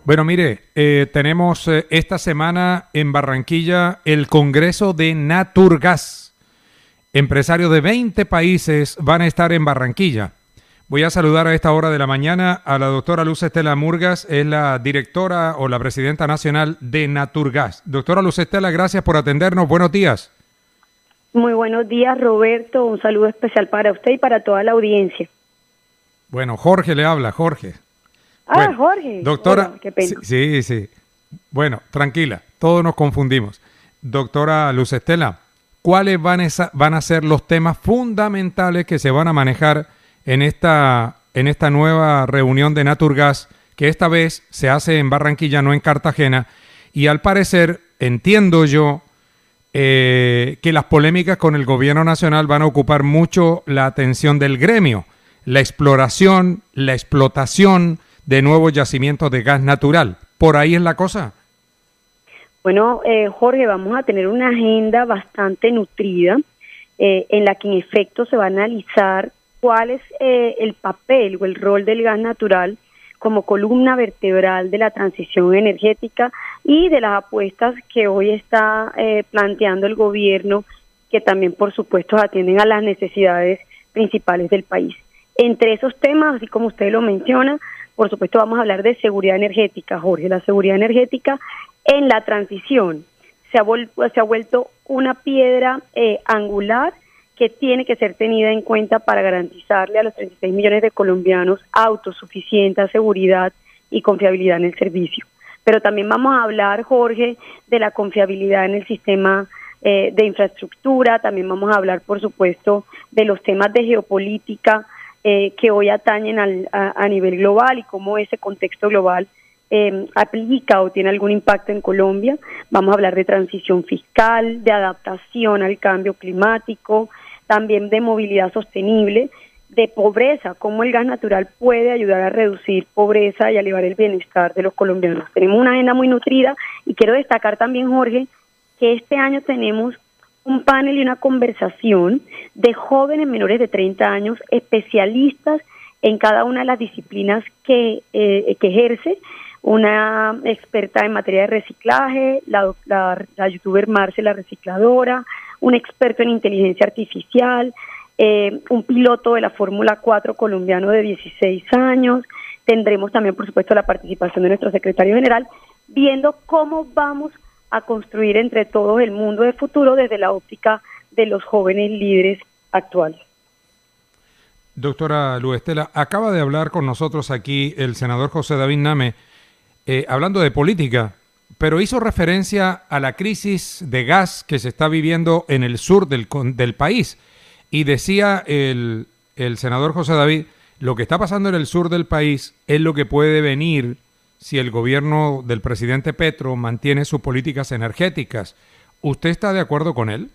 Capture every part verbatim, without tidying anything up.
Bueno, mire, eh, tenemos eh, esta semana en Barranquilla el Congreso de Naturgas. Empresarios de veinte países van a estar en Barranquilla. Voy a saludar a esta hora de la mañana a la doctora Luz Estela Murgas, es la directora o la presidenta nacional de Naturgas. Doctora Luz Estela, gracias por atendernos. Buenos días. Muy buenos días, Roberto. Un saludo especial para usted y para toda la audiencia. Bueno, Jorge le habla, Jorge. Ah, bueno, Jorge. Doctora, Hola, qué pena. Sí, sí, sí. Bueno, tranquila, todos nos confundimos. Doctora Luz Estela, ¿cuáles van a, van a ser los temas fundamentales que se van a manejar en esta, en esta nueva reunión de Naturgas, que esta vez se hace en Barranquilla, no en Cartagena? Y al parecer, entiendo yo, eh, que las polémicas con el gobierno nacional van a ocupar mucho la atención del gremio, la exploración, la explotación de nuevos yacimientos de gas natural. ¿Por ahí es la cosa? Bueno, eh, Jorge, vamos a tener una agenda bastante nutrida eh, en la que en efecto se va a analizar cuál es eh, el papel o el rol del gas natural como columna vertebral de la transición energética y de las apuestas que hoy está eh, planteando el gobierno, que también por supuesto atienden a las necesidades principales del país. Entre esos temas, así como usted lo menciona, por supuesto vamos a hablar de seguridad energética, Jorge. La seguridad energética en la transición se ha, se ha vuelto una piedra eh, angular que tiene que ser tenida en cuenta para garantizarle a los treinta y seis millones de colombianos autosuficiencia, seguridad y confiabilidad en el servicio. Pero también vamos a hablar, Jorge, de la confiabilidad en el sistema eh, de infraestructura. También vamos a hablar, por supuesto, de los temas de geopolítica eh, que hoy atañen al, a, a nivel global y cómo ese contexto global eh, aplica o tiene algún impacto en Colombia. Vamos a hablar de transición fiscal, de adaptación al cambio climático, también de movilidad sostenible, de pobreza, cómo el gas natural puede ayudar a reducir pobreza y a elevar el bienestar de los colombianos. Tenemos una agenda muy nutrida y quiero destacar también, Jorge, que este año tenemos un panel y una conversación de jóvenes menores de treinta años, especialistas en cada una de las disciplinas que, eh, que ejerce, una experta en materia de reciclaje, la, la, la youtuber Marce la recicladora, un experto en inteligencia artificial, eh, un piloto de la Fórmula cuatro colombiano de dieciséis años. Tendremos también, por supuesto, la participación de nuestro secretario general, viendo cómo vamos a construir entre todos el mundo de futuro desde la óptica de los jóvenes líderes actuales. Doctora Luz Estela, acaba de hablar con nosotros aquí el senador José David Name, eh, hablando de política, pero hizo referencia a la crisis de gas que se está viviendo en el sur del, del país. Y decía el, el senador José David, lo que está pasando en el sur del país es lo que puede venir si el gobierno del presidente Petro mantiene sus políticas energéticas. ¿Usted está de acuerdo con él?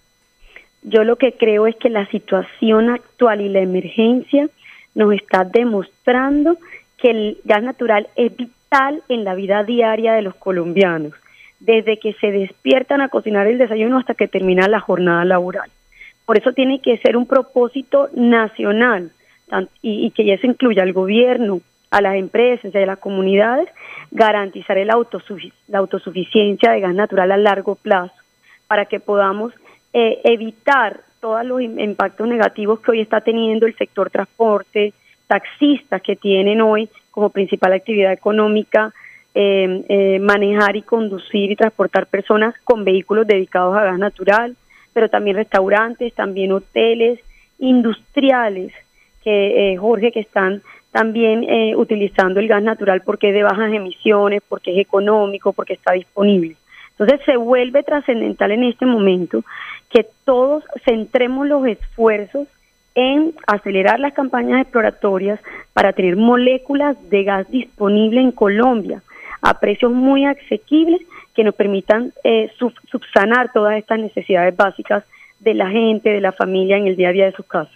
Yo lo que creo es que la situación actual y la emergencia nos está demostrando que el gas natural es vital en la vida diaria de los colombianos, desde que se despiertan a cocinar el desayuno hasta que termina la jornada laboral. Por eso tiene que ser un propósito nacional y, y que eso incluya al gobierno, a las empresas y a las comunidades, garantizar el autosufic- la autosuficiencia de gas natural a largo plazo, para que podamos eh, evitar todos los impactos negativos que hoy está teniendo el sector transporte, taxistas que tienen hoy como principal actividad económica eh, eh, manejar y conducir y transportar personas con vehículos dedicados a gas natural, pero también restaurantes, también hoteles, industriales, que eh, Jorge, que están también eh, utilizando el gas natural porque es de bajas emisiones, porque es económico, porque está disponible. Entonces se vuelve trascendental en este momento que todos centremos los esfuerzos en acelerar las campañas exploratorias para tener moléculas de gas disponible en Colombia a precios muy asequibles que nos permitan eh, sub- subsanar todas estas necesidades básicas de la gente, de la familia en el día a día de sus casas.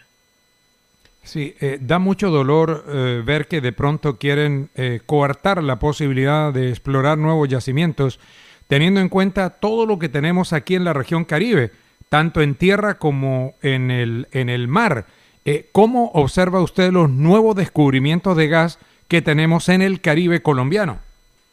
Sí, eh, da mucho dolor eh, ver que de pronto quieren eh, coartar la posibilidad de explorar nuevos yacimientos, teniendo en cuenta todo lo que tenemos aquí en la región Caribe, tanto en tierra como en el, en el mar. Eh, ¿Cómo observa usted los nuevos descubrimientos de gas que tenemos en el Caribe colombiano?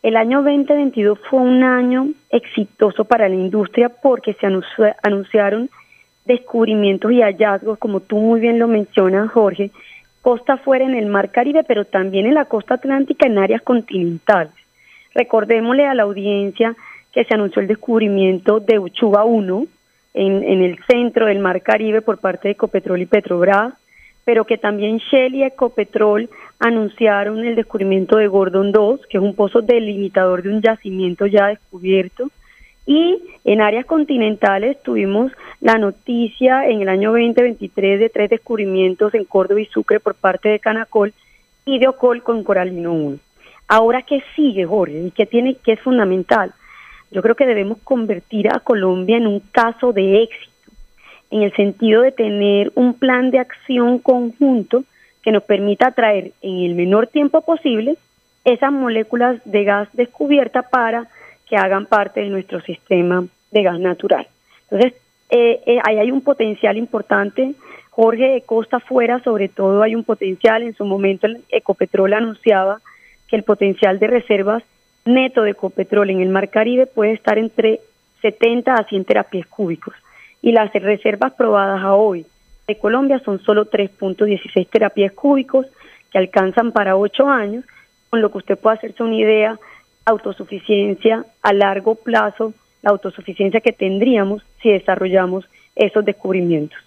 El año veinte veintidós fue un año exitoso para la industria porque se anunció, anunciaron descubrimientos y hallazgos, como tú muy bien lo mencionas, Jorge, costa afuera en el Mar Caribe, pero también en la costa atlántica en áreas continentales. Recordémosle a la audiencia que se anunció el descubrimiento de Uchuva uno en, en el centro del Mar Caribe por parte de Ecopetrol y Petrobras, pero que también Shell y Ecopetrol anunciaron el descubrimiento de Gordon dos, que es un pozo delimitador de un yacimiento ya descubierto. Y en áreas continentales tuvimos la noticia en el año veinte veintitrés de tres descubrimientos en Córdoba y Sucre por parte de Canacol y de Ocol con Coralino uno. Ahora, ¿qué sigue, Jorge? ¿Y qué tiene, qué es fundamental? Yo creo que debemos convertir a Colombia en un caso de éxito, en el sentido de tener un plan de acción conjunto que nos permita traer en el menor tiempo posible esas moléculas de gas descubierta para que hagan parte de nuestro sistema de gas natural. Entonces, eh, eh, ahí hay un potencial importante, Jorge, de costa afuera, sobre todo hay un potencial. En su momento el Ecopetrol anunciaba que el potencial de reservas neto de Ecopetrol en el Mar Caribe puede estar entre setenta a cien terapias cúbicos, y las reservas probadas a hoy de Colombia son solo tres punto dieciséis terapias cúbicos, que alcanzan para ocho años, con lo que usted puede hacerse una idea, autosuficiencia a largo plazo, la autosuficiencia que tendríamos si desarrollamos esos descubrimientos.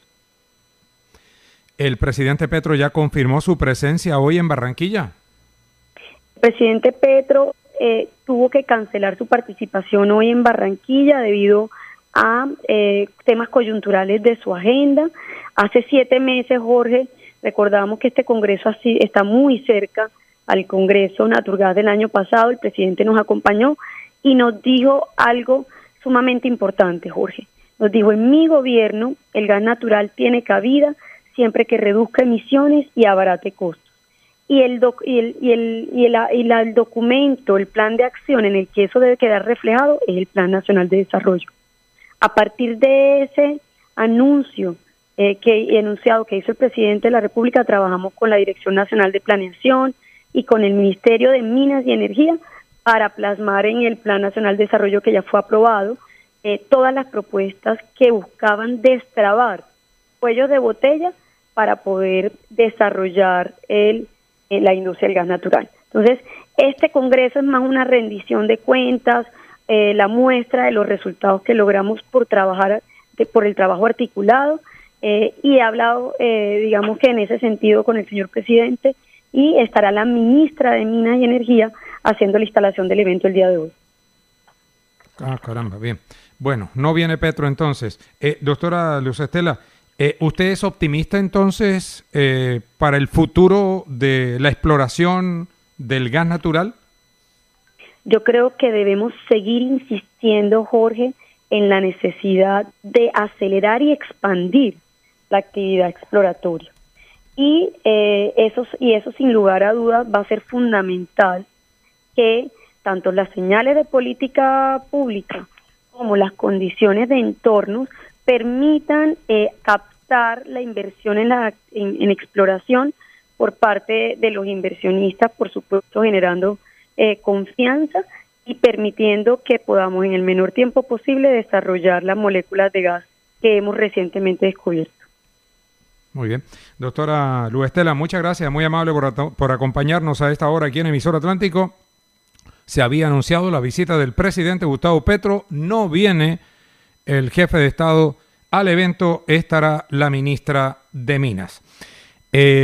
¿El presidente Petro ya confirmó su presencia hoy en Barranquilla? El presidente Petro eh, tuvo que cancelar su participación hoy en Barranquilla debido a eh, temas coyunturales de su agenda. Hace siete meses, Jorge, recordamos que este Congreso así está muy cerca al Congreso Naturgas del año pasado. El presidente nos acompañó y nos dijo algo sumamente importante, Jorge. Nos dijo: en mi gobierno el gas natural tiene cabida siempre que reduzca emisiones y abarate costos. Y el, doc, y, el, y, el, y, el, y la, el documento, el plan de acción en el que eso debe quedar reflejado es el Plan Nacional de Desarrollo. A partir de ese anuncio eh, que enunciado que hizo el presidente de la República, trabajamos con la Dirección Nacional de Planeación y con el Ministerio de Minas y Energía para plasmar en el Plan Nacional de Desarrollo, que ya fue aprobado, eh, todas las propuestas que buscaban destrabar cuellos de botella para poder desarrollar el, eh, la industria del gas natural. Entonces, este Congreso es más una rendición de cuentas, eh, la muestra de los resultados que logramos por trabajar, de, por el trabajo articulado, eh, y he hablado, eh, digamos que en ese sentido con el señor presidente, y estará la ministra de Minas y Energía haciendo la instalación del evento el día de hoy. Ah, caramba, bien. Bueno, no viene Petro entonces. Eh, doctora Luz Estela, eh, ¿usted es optimista entonces eh, para el futuro de la exploración del gas natural? Yo creo que debemos seguir insistiendo, Jorge, en la necesidad de acelerar y expandir la actividad exploratoria. Y, eh, eso, y eso sin lugar a dudas va a ser fundamental que tanto las señales de política pública como las condiciones de entornos permitan eh, captar la inversión en, la, en, en exploración por parte de los inversionistas, por supuesto generando eh, confianza y permitiendo que podamos en el menor tiempo posible desarrollar las moléculas de gas que hemos recientemente descubierto. Muy bien. Doctora Luz Estela, muchas gracias, muy amable por, por acompañarnos a esta hora aquí en Emisor Atlántico. Se había anunciado la visita del presidente Gustavo Petro, no viene el jefe de Estado al evento, estará la ministra de Minas. Eh,